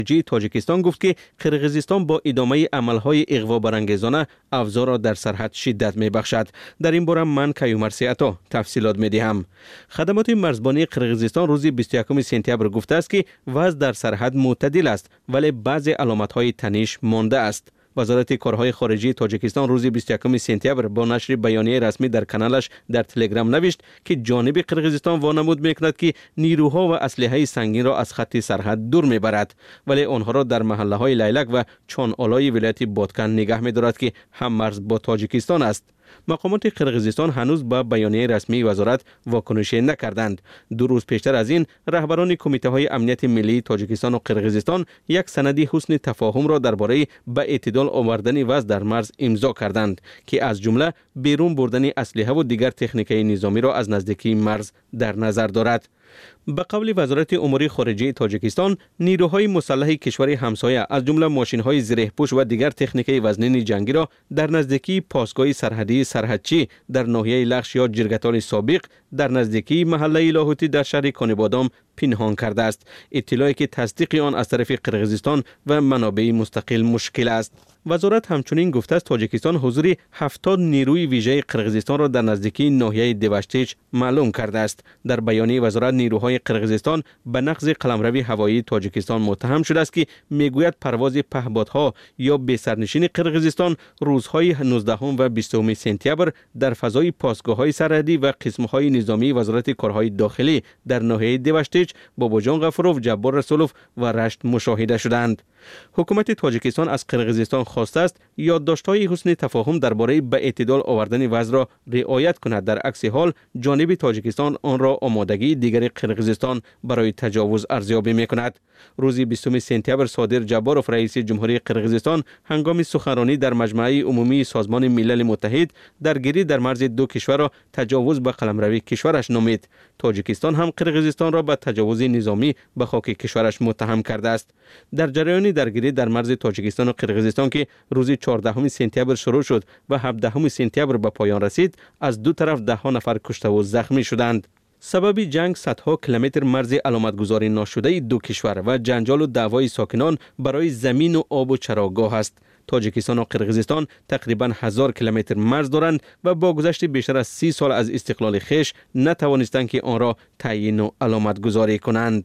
تاجیکستان گفت که قرقیزستان با ادامه عملهای اغوا برانگیزانه افزار را در سرحد شدت میبخشد. در این باره من کیومرثی عطا تفصیلات میدهم. خدمات مرزبانی قرقیزستان روز 21 سپتامبر گفته است که وضع در سرحد معتدل است ولی بعضی علامت‌های تنش مانده است. وزارت کارهای خارجه تاجیکستان روز 21 سپتامبر با نشر بیانیه رسمی در کانالش در تلگرام نوشت که جانب قرقیزستان وانمود میکند که نیروها و اسلحه سنگین را از خط سرحد دور میبرد ولی آنها را در محله های لیلک و چانالای ولایت بادکن نگه میدارد که هم مرز با تاجیکستان است. مقامات قرقیزستان هنوز با بیانیه رسمی وزارت واکنشی نکردند. 2 روز پیشتر از این رهبران کمیته های امنیت ملی تاجیکستان و قرقیزستان یک سند حسن تفاهم را درباره به اعتدال آوردن وضع در مرز امضا کردند که از جمله بیرون بردن اسلحه و دیگر تکنیک‌های نظامی را از نزدیکی مرز در نظر دارد. به قول وزارت امور خارجه تاجیکستان، نیروهای مسلح کشور همسایه از جمله ماشین‌های زره‌پوش و دیگر تکنیک‌های وزنین جنگی را در نزدیکی پاسگاه سرحدی سرحدچی در ناحیه لخش یا جرگتال سابق در نزدیکی محله لاهوتی در شهر کانبادام پنهان کرده است. اطلاعی که تصدیق آن از طرف قرقیزستان و منابع مستقل مشکل است. وزارت همچنین گفته است تاجیکستان حضور 70 نیروی ویژه قرقیزستان را در نزدیکی ناحیه دیوشتیچ معلوم کرده است. در بیانیه وزارت نیروهای قرقیزستان به نقض قلمرو هوایی تاجیکستان متهم شده است که میگوید پرواز پهپادها یا بی‌سرنشین قرقیزستان روزهای 19 و 20 سپتامبر در فضای پاسگاه‌های سرحدی و قسم‌های نظامی وزارت کارهای داخلی در ناحیه دیوشتیچ، باباجان غفوروف، جبار رسولوف و رشت مشاهده شدند. حکومت تاجیکستان از قرقیزستان خواسته است یادداشت‌های حسن تفاهم درباره به اعتدال آوردن وضع را رعایت کند. در عکس حال جانب تاجیکستان آن را آمادگی دیگر قرقیزستان برای تجاوز ارزیابی می‌کند. روز 20 سپتامبر صادر جباروف رئیس جمهوری قرقیزستان هنگام سخنرانی در مجمع عمومی سازمان ملل متحد درگیری در مرز دو کشور را تجاوز به قلمرو کشورش نامید. تاجیکستان هم قرقیزستان را به تجاوز نظامی به خاک کشورش متهم کرده است. در جریان درگیری در مرز تاجیکستان و قرقیزستان که روز 14 سپتامبر شروع شد و 17 سپتامبر به پایان رسید، از دو طرف ده ها نفر کشته و زخمی شدند. سبب جنگ صدها کیلومتر مرز علامتگذاری ناشده دو کشور و جنجال و دعوای ساکنان برای زمین و آب و چراگاه است. تاجیکستان و قرقیزستان تقریبا 1000 کیلومتر مرز دارند و با گذشت بیشتر از 30 سال از استقلال خویش نتوانستند که آن را تعیین و علامتگذاری کنند.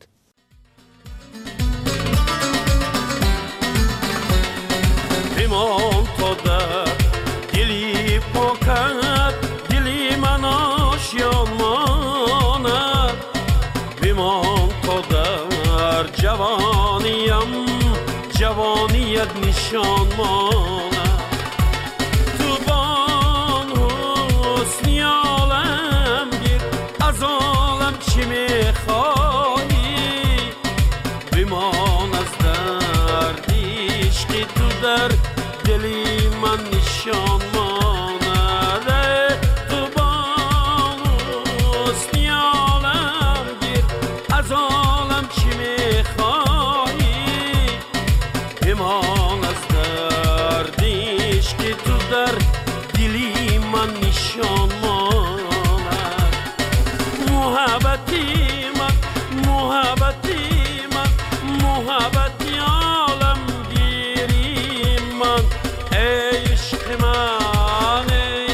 جوانیت نشان ماند تو بان حسنی عالم گیر از عالم چی میخوایی بمان از درد عشقی تو در دلی من نشان ماند تو بان حسنی عالم گیر از عالم چی میخوایی بمان از دردیش که تو در دلی من نشان ماند محبتی عالم گیری من عشق من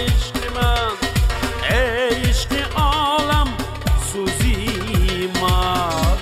عشق عالم سوزی من.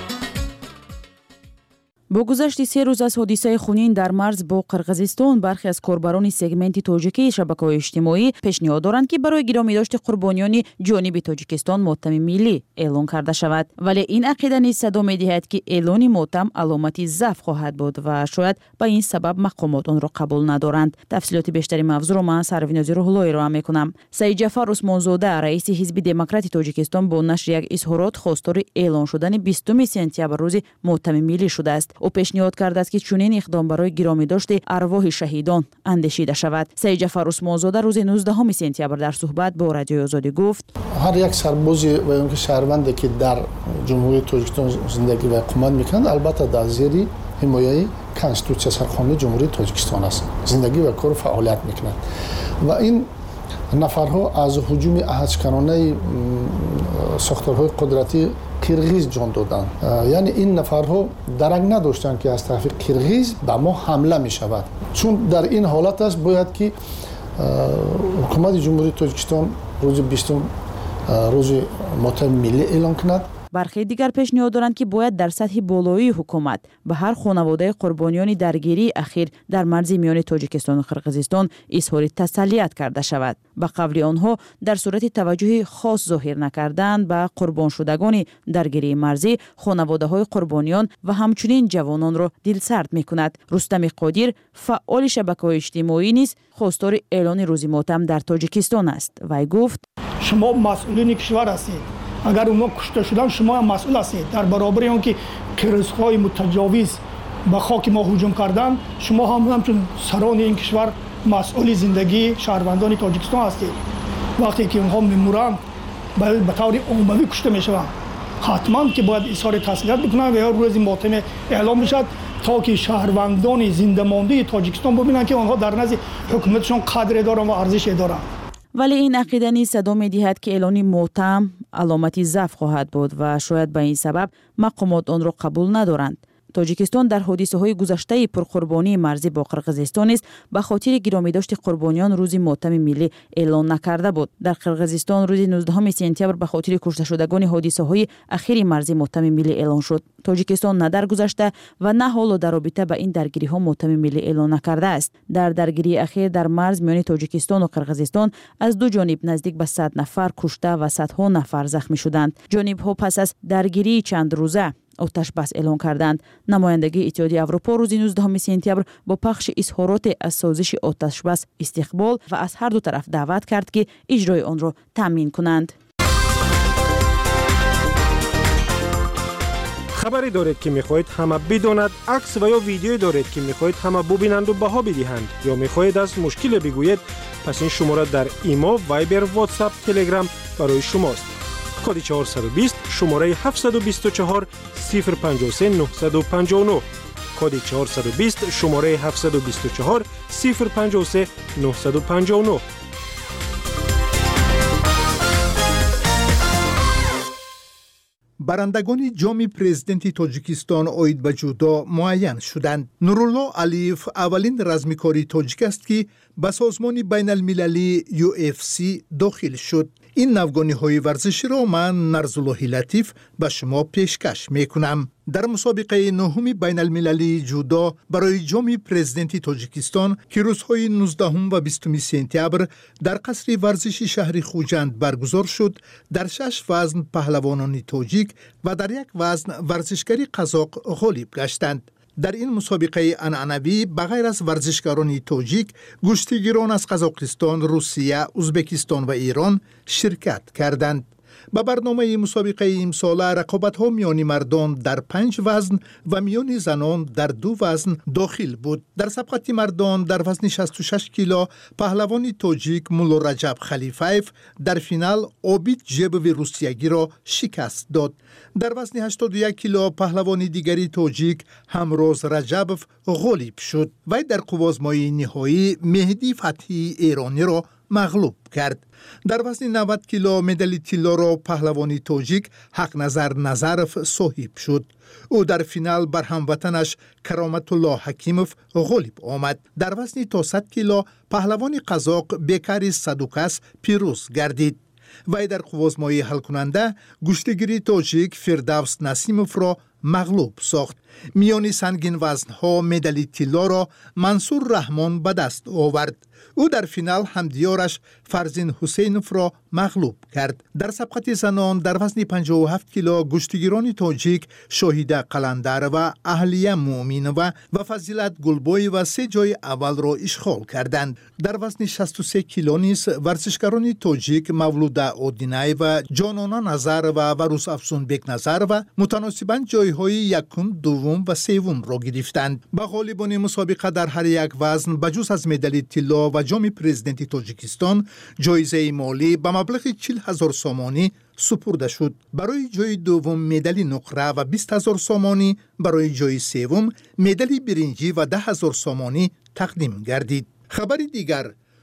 با گذشت 3 روز از حادثه خونین در مرز با قرقیزستان، برخی از کاربران سگمنت تاجیکی شبکه‌های اجتماعی پیشنهاد دارند که برای گرامیداشت قربانیان جانب تاجیکستان ماتم ملی اعلان کرده شود، ولی این عقیده نیز صدا می‌دهد که اعلان ماتم علامتی ضعف خواهد بود و شاید به این سبب مقامات آن را قبول ندارند. تفصیلات بیشتری موضوع را من سرویناز روح‌اللهی را می‌کنم. سید جعفر عثمانزاده رئیس حزب دموکرات تاجیکستان با نشر یک اظهارات خواستار اعلان شدن 20 سپتامبر روز ماتم ملی شده است. او پیشنهاد کرده است که چنین اقدام برای گرامی داشت ارواح شهیدان اندیشیده شود. سید جعفر عثمانزاده روز 19 سپتامبر در صحبت با رادیوی آزادی گفت: هر یک سرباز و اون که شهروندی که در جمهوری تاجیکستان زندگی و اقامت میکنند البته در زیر حمایه کنستیتوسیون سرخانه جمهوری تاجیکستان است، زندگی و کار و فعالیت میکنند و این نفرها از هجوم احدکنانه ساختارهای قدرتی قرغیز جان دادند. یعنی این نفرها درک نداشتند که از طرف قرغیز به ما حمله می شود. چون در این حالت است باید که حکومت جمهوری تاجیکستان روز 20 روز ماتم ملی اعلان کند. برخی دیگر پیشنهاد دارند که باید در سطح بالایی حکومت به هر خانواده قربانیان درگیری اخیر در مرز میان تاجیکستان و قرقیزستان اظهار تسلیت کرده شود. به قول آنها در صورت توجه خاص ظاهر نکردن به قربان شدگان درگیری مرزی، خانواده های قربانیان و همچنین جوانان را دلسرد میکند. رستم قادر فعال شبکه‌های اجتماعی نیز خواستار اعلان روز ماتم در تاجیکستان است. وی گفت: شما مسئولین کشور هستید. اگر اونا کشته شدن شما هم مسئول هستید. در برابر اون که قرقیزهای متجاوز به خاک ما هجوم کردن، شما هم همچون سران این کشور مسئول زندگی شهروندان تاجیکستان هستید. وقتی که اونها میمورند به طور عمومی کشته میشوند، حتما که باید اظهار تسلیت بکنن و یا روز ماتم اعلام میشد تا که شهروندان زنده مانده تاجیکستان ببینن که آنها در نزد حکومتشون قدر دارن و ارزش دارن. ولی این عقیده نیز صدا می‌دهد که اعلان ماتم علامتی ضعف خواهد بود و شاید به این سبب مقامات آن را قبول ندارند. تاجیکستان در حادثه‌های گذشته پرقربانی مرزی با قرقیزستان است به خاطر گرامیداشت قربانیان روز ماتم ملی اعلان نکرده بود. در قرقیزستان روز 19 سپتامبر به خاطر کشته شدگان حادثه‌های اخیر مرزی ماتم ملی اعلان شد. تاجیکستان نه در گذشته و نه حالا در رابطه با این درگیری‌ها ماتم ملی اعلان نکرده است. در درگیری اخیر در مرز میان تاجیکستان و قرقیزستان از دو جانب نزدیک به 100 نفر کشته و صدها نفر زخمی شدند. جانب‌ها پس از درگیری چند روزه آتش بس اعلان کردند. نمایندگی اتحادیه اروپا روز 19 سپتامبر با پخش اظهارات از سازش آتش بس استقبال و از هر دو طرف دعوت کرد که اجرای آن را تامین کنند. خبری دارید که میخواهید همه بداند، عکس و یا ویدیویی دارید که میخواهید همه ببینند و بها بدهند یا میخواهید از مشکل بگویید، پس این شماره در ایما، وایبر، واتساپ، تلگرام برای شماست. کد 420 شماره 724 053 959. کد 420 شماره 724 053 959. برندگان جام پرزیدنت تاجیکستان اوید به جودو معین شدند. نورالله علیف اولین رزمکاری تاجیک است که به سازمان بین المللی UFC داخل شد. این نوگانی های ورزشی را من نرزالله لطیف به شما پیشکش می کنم. در مسابقه نهم بین المللی جودو برای جام پرزیدنت تاجیکستان که روزهای 19 و 20 سپتامبر در قصر ورزشی شهر خوجند برگزار شد، در 6 وزن پهلوانان تاجیک و در یک وزن ورزشکاری قزاق غالب گشتند. در این مسابقه عنعنوی بغیر از ورزشکاران تاجیک، گشتیگیران از قزاقستان، روسیه، ازبکستان و ایران شرکت کردند. به برنامه مسابقه امسال رقابت‌ها میان مردان در 5 وزن و میان زنان در 2 وزن داخل بود. در سبقت مردان در وزن 66 کیلو پهلوان تاجیک مولا رجب خلیفایف در فینال عابید جبوی روسیگی را شکست داد. در وزن 81 کیلو پهلوان دیگری تاجیک همروز رجبوف غالب شد. وی در قوازمای نهایی مهدی فتحی ایرانی را مغلوب کرد. در وزن 90 کیلو مدال طلا را پهلوانی تاجیک حق نظر نظرف صاحب شد. او در فینال بر هموطنش کرامت الله حکیموف غالب آمد. در وزن تا 100 کیلو پهلوانی قزاق بیکاری صدوکس پیروز گردید. وی در قوازمای حل کننده گشتگیری تاجیک فردوس نسیموف را مغلوب ساخت. میانی سنگین وزنها مدال طلا را منصور رحمان به دست آورد. او در فینال همدیارش فرزین حسینوف را مغلوب کرد. در سبقت زنان در وزن 57 کیلو گشتگیران تاجیک شاهیده قلندر و اهلیه مومینوه و فضیلت گلبوی و 3 جای اول را اشغال کردند. در وزن 63 کیلو نیز ورزشکاران تاجیک مولوده اودینای و جانانا نظر و وروس افسون بیک نظر و متناسباً جایهای یکم، دوم و سوم را گرفتند. به غالبان مسابقه در هر یک وزن بجز از مدال طلا و جام پرزیدنت تاجیکستان جایزه مالی به مبلغ 40,000 سامانی سپرده شد. برای جای دوم مدال نقره و 20,000 سامانی، برای جای سوم مدال برنجی و 10,000 سامانی تقدیم گردید. خبر دیگر،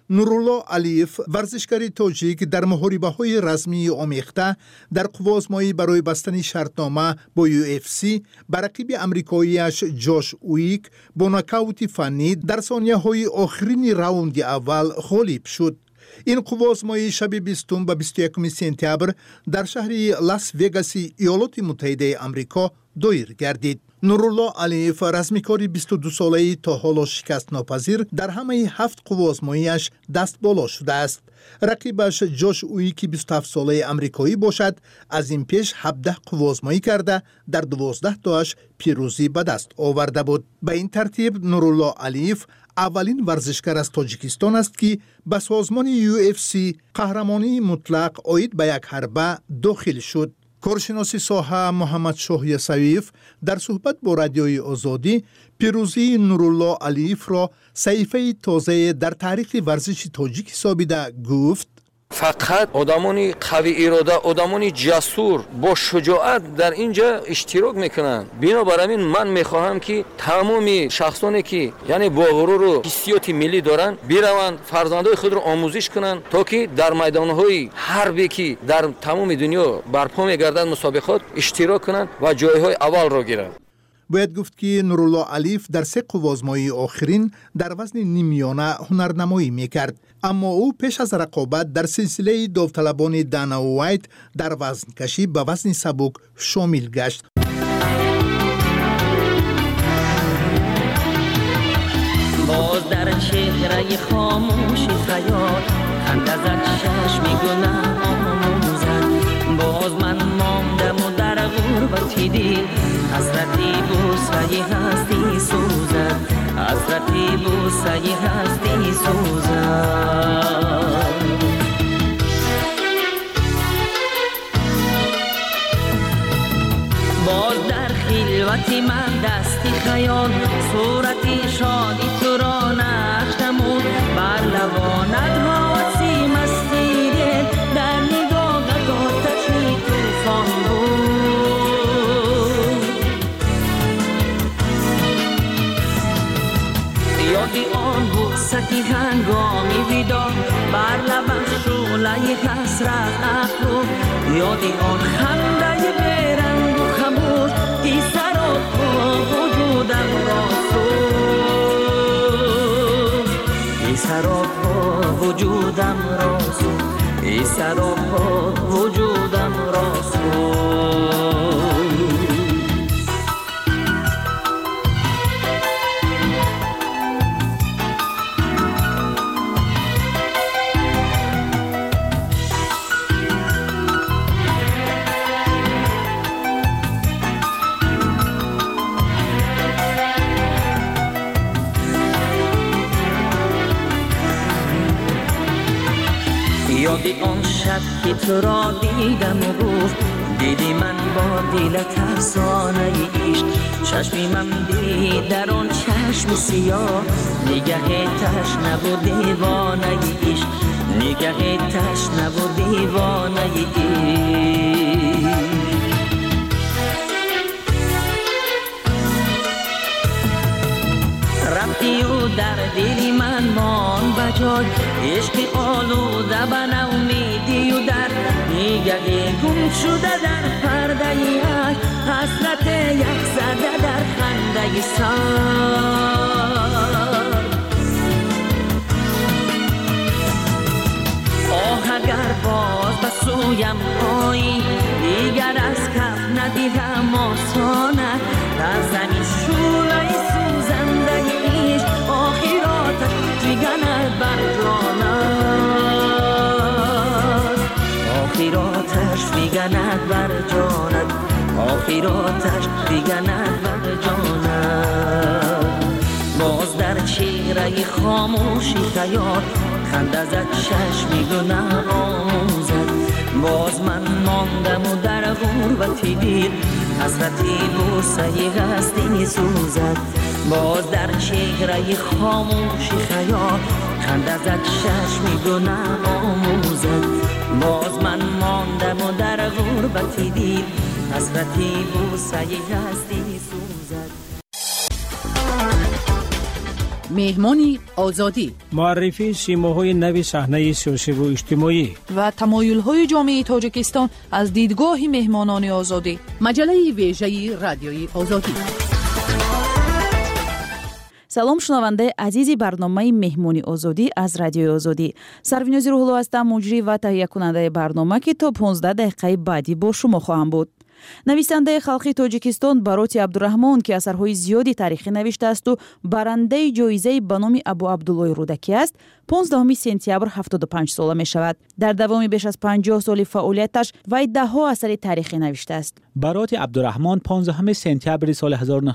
نورالله علیف ورزشکار تاجیک در محاربه‌های رسمی آمیخته در قوازمایی برای بستن شرطنامه با UFC بر رقیب آمریکایی‌اش جاش اویک با ناکاوت فنی در ثانیه‌های آخرین راوند اول غالب شد. این قوازمایی شب 20 و 21 سپتامبر در شهر لاس وگاس ایالات متحده آمریکا دایر گردید. نورالله علیف رزمیکار 22 ساله‌ای تا حالا شکست ناپذیر در همه 7 قوازمایی‌اش دست بالا شده است. رقیبش جاش اویکی 27 ساله آمریکایی باشد، از این پیش 17 قوازمایی کرده در 12 تاش پیروزی به دست آورده بود. به این ترتیب نورالله علیف اولین ورزشکار از تاجیکستان است که به سازمان UFC قهرمانی مطلق عاید به یک حربه داخل شد. کارشناس ساحه محمد شاه یسویف در صحبت با رادیوی آزادی پیروزی نورالله علیف را صحیفه تازه در تاریخ ورزش تاجیک سابیده گفت: فقط آدمانی قوی اراده، آدمانی جسور با شجاعت در اینجا اشتراک میکنن. بنابراین من میخواهم که تمامی شخصانی که یعنی با غرور و حسیات ملی دارن بروند فرزندای خود را آموزش کنند تا که در میدانهای حربی که در تمام دنیا برپا میگردد مسابقات اشتراک کنند و جایهای اول را گیرند. باید گفت که نورالله علیف در 3 قوازمایی آخرین در وزن نیمیانه هنرنمایی میکرد، اما او پیش از رقابت در سلسله داوطلبان دانا وایت در وزن کشی به وزن سبک شامل گشت. باز در چهره خاموش خیال خنده زد چشمی گناه آموزد. باز من ماندم و در غربتی دید حسرتی بوسه هستی سوزد، حسرتی بوسه هستی سوزد. باز در خلوتی من دستی خیال صورتی شادی تو را نشتمون بر لبانت حاسی مستی دل در نگاهت آتشی توفان بود. یادی آن بوستی هنگامی ویدا بر لبم شعله حسرت افروخت، یادی آن خنده برنگ و خموش ای سراب وجودم را سوخت، ای سراب وجودم را سوخت، ای سراب وجودم را سوخت. یادی آن شب که تو را دیدم و گفت دیدی من با دلت افسانه عشق، چشمی من دید در آن چشم سیاه نگه تشنه و دیوانه عشق، نگه تشنه و دیوانه عشق. رفتی و در دلی من مان بجای عشق آلوده به نومیدی و در نگه گم شده در پرده عشق، حسرت یک زده در خنده سر. آه اگر باز به سویم آیی دیگر از کف ندیدم آسانت، در زمین شعله سوزنده عشق آخراتش فگند بر جانت، آخراتش فگند بر جانت، آخراتش فگند بر جانت. باز در چهره خاموشی خیال خنده زد چشمی گناه آموزد. باز من ماندم و در غربتی دیر حسرتی بوسه هستی سوزد. باز در چهره خاموشی خیال خنده زد چشمی گناه آموزد. باز من ماندم و در غربتی دیر حسرتی بوسه هستی سوزد. مهمانی آزادی، معرفی سیماهای نو صحنه سیاسی و اجتماعی و تمایل‌های جامعه تاجیکستان از دیدگاه مهمانان آزادی. مجله ویژه رادیوی آزادی. салом шунавандаи азизи барномаи меҳмони озодӣ аз радиои озодӣ. Сарвинози Рӯҳулло ҳастам, муҷрӣ ва таҳиякунандаи барнома ки то 15 дақиқаи баъдӣ бо шумо хоҳам буд. нависандаи халқи тоҷикистон Бароти Абдураҳмон ки асарҳои зиёди таърихӣ навиштааст ва барандаи ҷоизаи ба номи Абу Абдуллои Рӯдакӣ аст, 15 сентябр 75 сола мешавад. дар давоми беш аз 50 соли фаъолияташ вай даҳҳо асари таърихӣ навиштааст. бароти Абдураҳмон 15 сентябри соли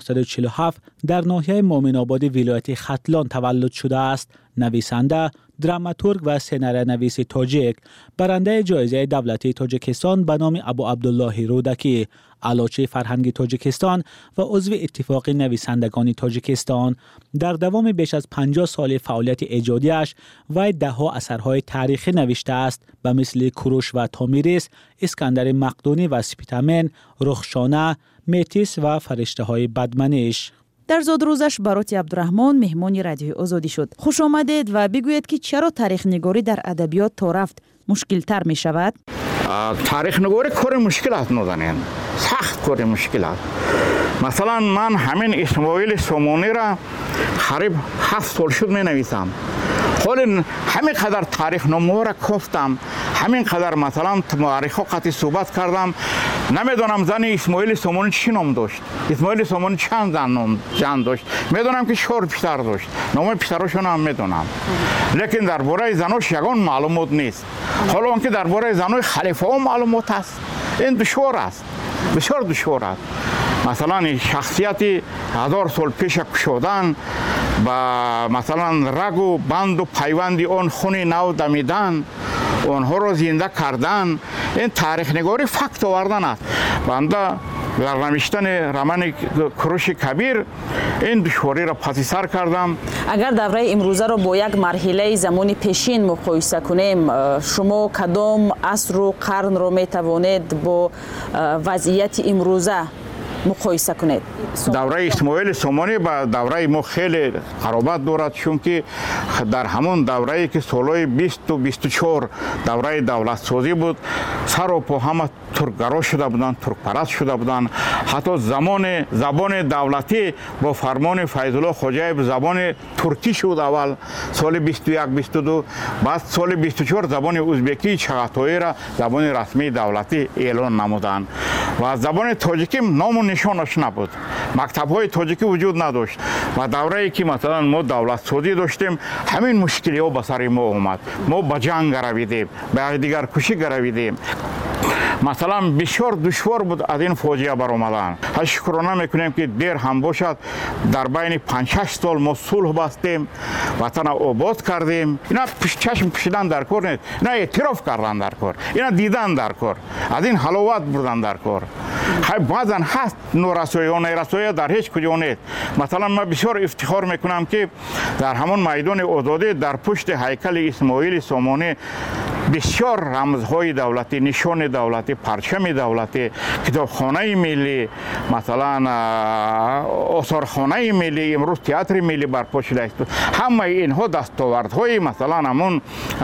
1947 дар ноҳияи Муъминободи вилояти Хатлон таваллуд шудааст. нависанда، драматург ва сенариянависи тоҷик, барандаи ҷоизаи давлатии Тоҷикистон ба номи Абу Абдуллоҳи Рӯдакӣ, алочи фарҳанги Тоҷикистон ва узви иттифоқи нависандагони Тоҷикистон. дар давоми беш аз 50 соли фаъолияти эҷодиаш вай даҳҳо асарҳои таърихӣ навиштааст ба мисли Куруш ва Томирис, Искандари Мақдунӣ ва Спитамен, Рухшона, Метис ва Фариштаҳои Бадманиш. дар зодрӯзаш Бароти Абдураҳмон меҳмони радиои озодӣ шуд. хушомадед ва бигӯед ки чаро таърихнигорӣ дар адабиёт то рафт мушкилтар мешавад? таърихнигорӣ кори мушкил аст, нозанин, сахт кори мушкил аст. масалан, ман ҳамин Исмоили Сомонира қариб 7 сол шуд менависам. ҳолин ҳамин қадар таърихномаҳоро кофтам, ҳамин қадар масалан муаррихҳо қатъи суҳбат кардам. намедонам зани Исмоили Сомонӣ чӣ ном дошт. Исмоили Сомонӣ чанд зан дошт. медонам ки 4 писар дошт. номи писарашонро ҳам медонам. лекин дар бораи занош ягон маълумот нест. ҳоло он ки дар бораи занои халифаҳо маълумот аст. ин душвор аст. бисёр душвор аст. масалан шахсияти 1000 сол пеша кушодан ба масалан рагу банду пайванди он хуни нав дамидан, онҳоро зинда кардан, ин таърихнигорӣ факт овардан аст. банда дар навиштани романи Куруши Кабир ин душвориро паси сар кардам. агар давраи имрӯзаро бо як марҳилаи замони пешин муқоиса кунем, шумо кадом асру қарнро метавонед бо вазъияти имрӯза муқоиса кунед? давраи Исмоили Сомонӣ ба давраи мо хеле қаробат дорад, чунки дар ҳамон даврае ки солҳои 20-24 давраи давлатсозӣ буд, сару по ҳама туркгаро шуда буданд, туркпараст шуда буданд. ҳатто забони давлатӣ бо фармони Файзулло Хоҷаев забони туркӣ шуд аввал соли 21-22, баъд соли 24 забони узбекии чағатоиро забони расмии давлатӣ эълон намуданд ва забони тоҷикӣ ному нишонаш набуд. мактабҳои тоҷикӣ вуҷуд надошт ва даврае ки масалан мо давлатсозӣ доштем, ҳамин мушкилиҳо ба сари мо омад. мо ба ҷанг гаравидем, ба якдигаркушӣ гаравидем. масалан бисёр душвор буд аз ин фоҷиа баромадан. шукрона мекунем ки дер ҳам бошад дар байни 5-6 сол мо сулҳ бастем, ватана обод кардем. ина чашм пӯшидан дар кор нест, ина эътироф кардан дар кор, ина дидан дар кор, аз ин ҳаловат бурдан дар кор. баъзан ҳаст норасоиҳо, нерасоиҳо дар ҳеҷ куҷо нест. масалан ман бисёр ифтихор мекунам ки дар ҳамон майдони озодӣ дар пушти ҳайкали Исмоили Сомонӣ бисёр рамзҳои давлатӣ, нишони давлатӣ, парчами давлатӣ, китобхонаи миллӣ, масалан осорхонаи миллӣ, имрӯз театри миллӣ барпо шудааст. ҳамаи инҳо дастовардҳои масалан ҳамон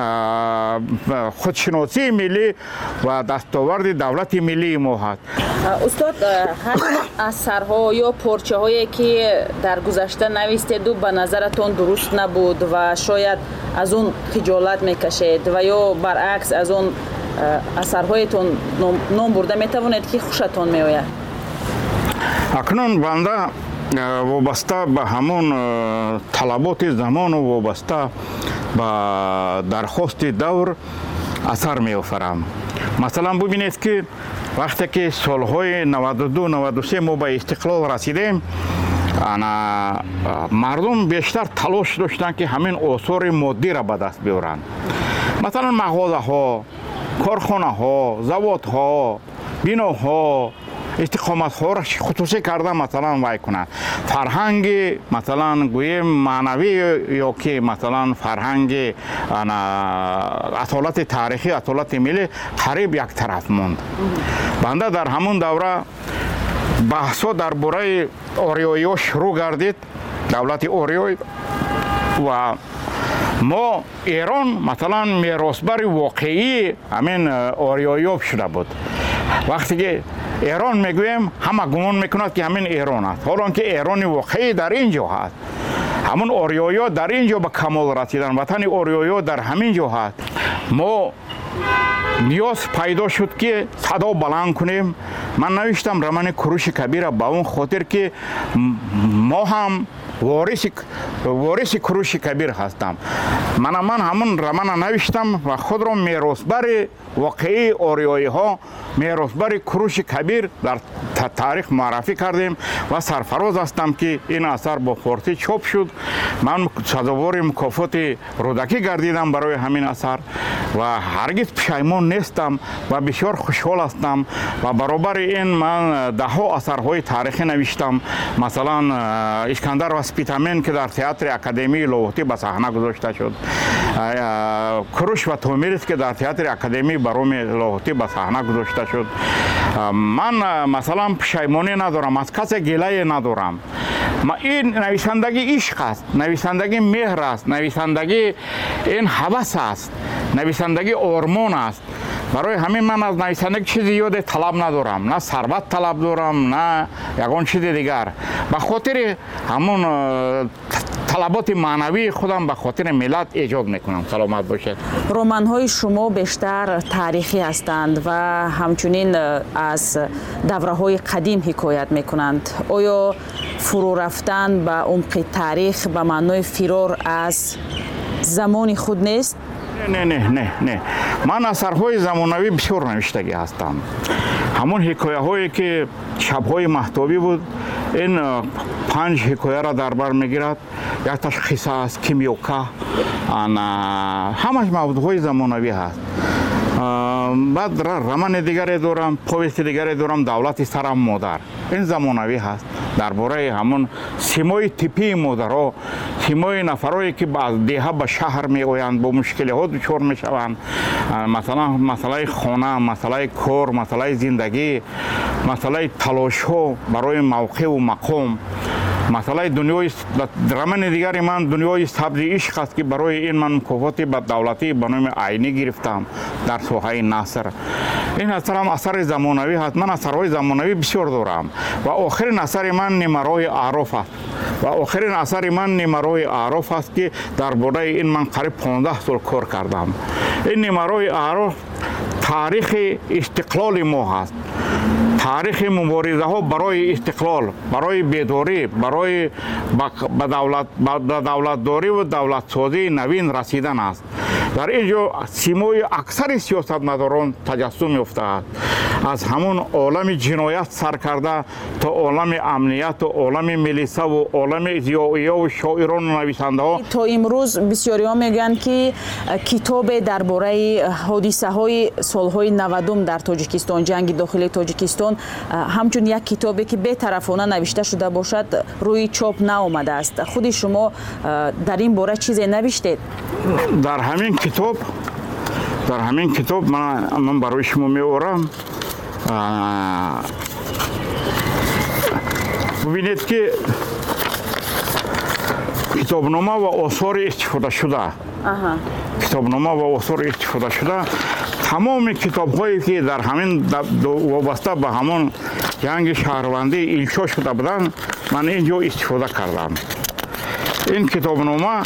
худшиносии миллӣ ва дастоварди давлати миллии мо ҳаст. устод, ҳамин асарҳо ё порчаҳое ки дар гузашта навистеду ба назаратон дуруст набуд ва шояд аз он хиҷолат мекашед ва ё баръакс аз он асарҳоятон ном бурда метавонед ки хушатон меояд? акнун банда вобаста ба ҳамон талаботи замону вобаста ба дархости давр асар меофарам. масалан бубинед ки вақте ки солҳои 92-93 мо ба истиқлол расидем, мардум бештар талош доштанд ки ҳамин осори моддиро ба даст биёранд. масалан мағозаҳо, корхонаҳо, заводҳо, биноҳо, истиқоматҳоро хусусӣ карда масалан вай кунад. фарҳанги масалан гӯем маънавӣ ё ки масалан фарҳанги асолати таърихӣ, асолати миллӣ қариб як тараф монд. банда дар ҳамон давра баҳсҳо дар бораи ориёиҳо шурӯъ гардид. давлати ориё و ما ایران مثلا میراثبر واقعی همین آریایی‌ها شده بود. وقتی که ایران میگویم همه گمان میکند که همین ایران است، حالا که ایران واقعی در اینجا هست. همون آریایی‌ها در اینجا به کمال رسیدن، وطن آریایی‌ها در همین جا هست. ما نیاز پیدا شد که صدا بلند کنیم. من نوشتم رمان کوروش کبیر به اون خاطر که ما هم وارث کوروش کبیر هستم. من همون رمان نوشتم و خود را میراثبر واقعی آریایی ها، میراثبر کوروش کبیر در تاریخ معرفی کردیم و سرفراز هستم که این اثر با فارسی چاپ شد. من سزاوار مکافات رودکی گردیدم برای همین اثر و هرگز پشیمان نیستم و بسیار خوشحال هستم و برابر این من ده ها اثرهای تاریخی نوشتم. مثلا اسکندر و سپیتامین که در تئاتر اکادمی لاهوتی به صحنه گذاشته شد، کوروش و تومیرس که در تئاتر اکادمی بروم لاهوتی به صحنه گذاشته شد. من مثلا پشیمانی ندارم، از کسی گله ندارم. این نویسندگی عشق است، نویسندگی مهر است، نویسندگی این هوس است، نویسندگی آرمان است. برای همین من از نویسندگی چیزی یاد طلب ندارم، نه ثروت طلب دارم نه یگان چیز دیگر. به خاطر همون طلبات معنوی خودم به خاطر ملت ایجاد میکنم. سلامت باشید. رمان‌های شما بیشتر تاریخی هستند و همچنین از دوره‌های قدیم حکایت میکنند. آیا فرو رفتن به عمق تاریخ به معنای فرار از زمان خود نیست؟ نه. من اثرهای زمانوی بسیار نوشتگی هستم. همون حکایه هایی که شبهای مهتابی بود، این 5 حکایه را در بر میگیرد. یکتاش قصه است، کیمیوکا، همش موضوعهای زمانوی هست. بعد رمان دیگری دارم، پویست دیگری دارم، دولت سرم مادر. این زمانوی هست. درباره همون سیمای تیپی مادرها، سیمای نفرایی که از دیها به شهر می آیند، با مشکل ها دچار می شوند. مثلا مسئله خانه، مسئله کار، مسئله زندگی، مسئله تلاش ها برای موقع و مقام. مسئله دنیای رمان دیگری من دنیای سبز عشق است که برای این من مکافات دولتی به نام عینی گرفتم در ساحه نثر. این اثر هم اثر زمانوی هست. من اثرهای زمانوی بسیار دارم و آخرین اثر من نیمروی اعراف است. و آخرین اثر من نیمروی اعراف است که درباره این من قریب 15 سال کار کردم. این نیمروی اعراف تاریخ استقلال ما هست. تاریخ مبارزه ها برای استقلال، برای بیداری، برای دولتداری و دولت سازی نوین رسیدن است. در اینجا سیمای اکثر سیاستمداران تجسم یافته است. از همون عالم جنایت سر کرده تا عالم امنیت و عالم ملیسه و عالم ضیائیه و شاعران و نویسنده ها. تا امروز بسیاری ها میگن که کتاب درباره حادثه های سالهای 90 در تاجیکستان، جنگ داخلی تاجیکستان، همچون یک کتابی که بی‌طرفانه نوشته شده باشد روی چاپ نآمده است. خود شما در این باره چیزی نوشتید؟ در همین کتاب من برای شما می‌آورم. ببینید که کتابنامه و آثار استفاده شده. کتابنامه و آثار استفاده شده تمام کتاب‌هایی که در همین وابسته به همون جنگ شهروندی انشا شده بودند من اینجا استفاده کردم. این کتابنامه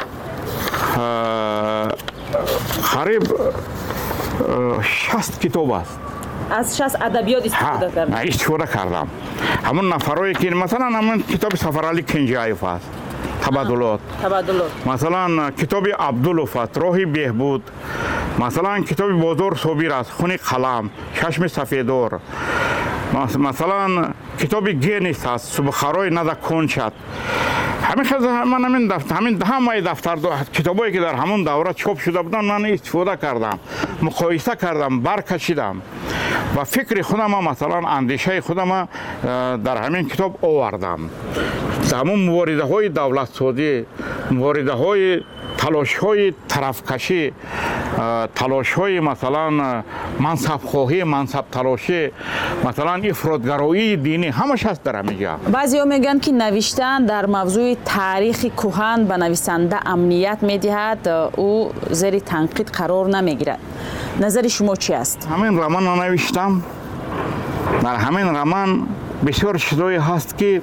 قریب 60 کتاب است. از 60 ادبیات استفاده کردم. همون نفرایی که مثلا همون کتاب سفرعلی کنجایف است، تبادلات. مثلا کتاب عبدالوف است، راه بهبود. مثلا کتاب بازار صابر است، خون قلم، چشم سفیدار. مثلا کتاب گینیس است، صبحخرای نده کنشد. همین همه دفتر کتابایی که در همون دوره چاپ شده بودن من استفاده کردم، مقایسه کردم، برکشیدم و فکر خودم مثلا اندیشه خودم در همین کتاب آوردم. همون مبارزه های دولت سازی، مبارزه های تلاش‌های طرفکشی، تلاش‌های مثلا منصب‌خواهی، منصب تلاشی، مثلا افراط‌گرایی دینی همش هست در همینجا. بعضی‌ها میگن که نوشتن در موضوع تاریخ کهن به نویسنده امنیت میدهد، او زیر تنقید قرار نمیگیرد. نظر شما چی است؟ همین رمان نوشتم. در همین رمان بسیار چیزایی هست که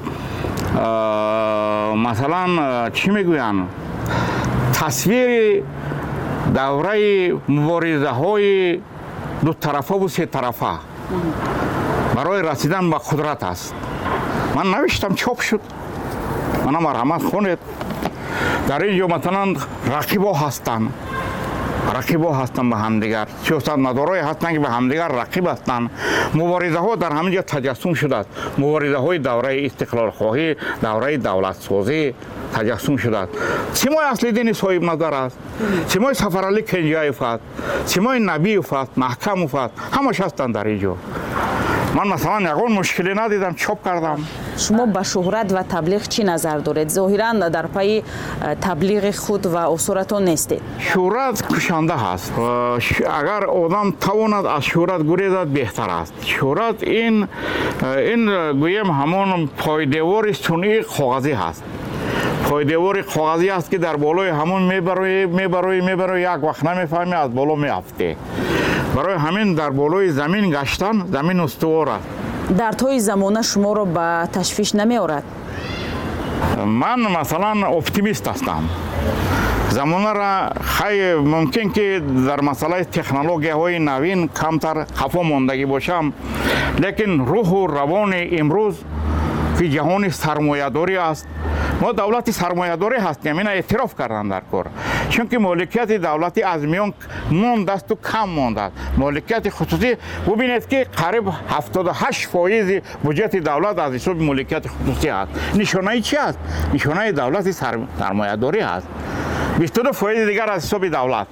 مثلا چی میگوین؟ تصویر دوره مبارزه های دو طرفه و سه طرفه برای رسیدن به قدرت است. من نوشتم، چاپ شد، منم مرحمت خونید. در اینجا مثلا رقیبا هستند به همدیگر، سیاستمدارای هستند که به همدیگر رقیب هستند. مبارزه ها در همینجا تجسم شده است. مبارزه های دوره استقلال خواهی، دوره دولت سازی تجسم شده است. سیمای اصلی دین صاحب نظر است، سیمای سفرعلی کنجایف است، سیمای نبیف است، محکموف است، همش هستند در اینجا. من مثلا یگان مشکلی ندیدم، چاپ کردم. شما به شهرت و تبلیغ چی نظر دارید؟ ظاهراً در پای تبلیغ خود و اثراتون نیستید. شهرت کشنده هست. اگر آدم تواند از شهرت گریزد بهتر است. شهرت این گویم همون پایدیوار صنعی کاغذی هست. پایدیوار کاغذی است که در بالای همون میبره یک وقت نمیفهمی، از بالا میافته. برای همین در بالای زمین گشتن، زمین استوار است. در طی زمانه شما رو به تشویش نمی آورد؟ من مثلا اپتیمیست هستم. زمانه را خیلی ممکن که در مسئله تکنولوژی های نوین کمتر خفا ماندگی باشم، لیکن روح و روان امروز که جهان سرمایه‌داری است، ما دولت سرمایه‌داری هستیم، این اعتراف کردن در کار. چون که مالکیت دولتی از میان مانده است و کم مانده است. مالکیت خصوصی ببینید که قریب 78% بودجه دولت از حساب مالکیت خصوصی است. نشانه چی است؟ نشانه دولت سرمایه‌داری است. 22% دیگر از حساب دولت.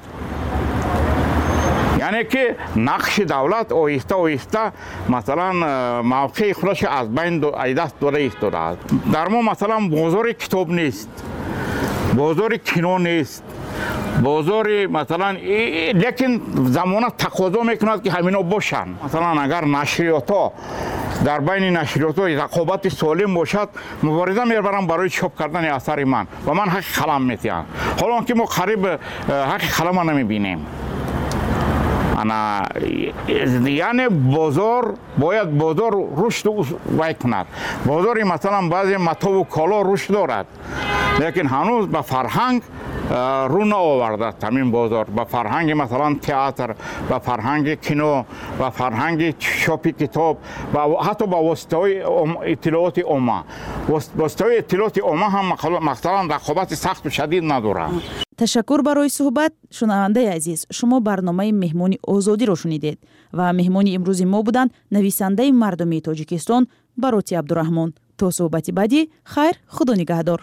یعنی که نقش دولت آهسته مثلا موقع خودش از بین دست داده ایستاده است. در ما مثلا بازار کتاب نیست، بازار کینو نیست، بازار مثلا لیکن زمانه تقاضا میکند که همینا باشن. مثلا اگر نشریات ها در بین نشریات ها رقابت سالم باشد، مبارزه میبرم برای چاپ کردن اثر من و من حق قلم میتیم. حالا که ما قریب حق قلم نمیبینیم. یعنی بازار باید بازار رشد وای کند. بازاری مثلا بعضی متا و کالا رشد دارد، لیکن هنوز به فرهنگ رو نآورده. همین بازار به فرهنگ مثلا تئاتر، به فرهنگ کینو، به فرهنگ چاپ کتاب و حتی به واسطه اطلاعات عامه. واسطه اطلاعات عامه هم مثلا رقابت سخت و شدید نداره. تشکر برای صحبت. شنونده عزیز، شما برنامه مهمانی آزادی رو شنیدید و مهمانی امروز ما بودند نویسنده مردمی تاجیکستان باروتی عبدالرحمن. تا صحبتی بعدی، خیر، خدا نگهدار.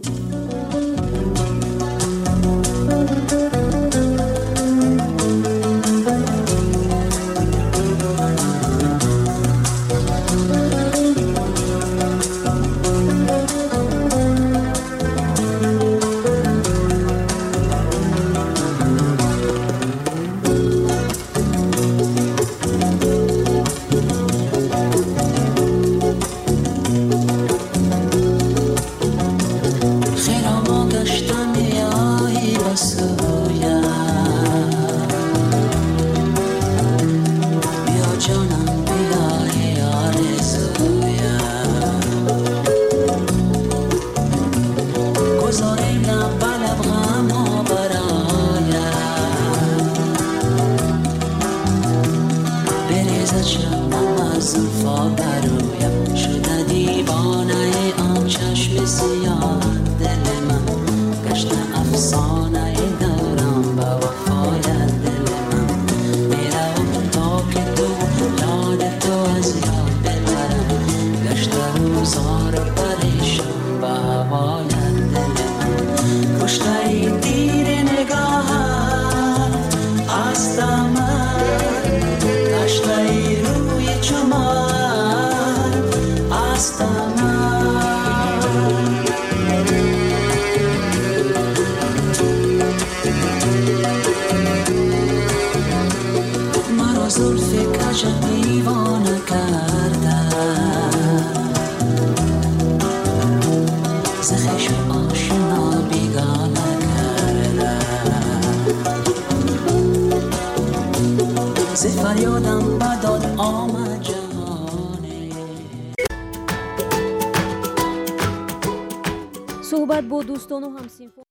Astana فریادم بداد آمد جهانه. صحبت با دوستان و همسین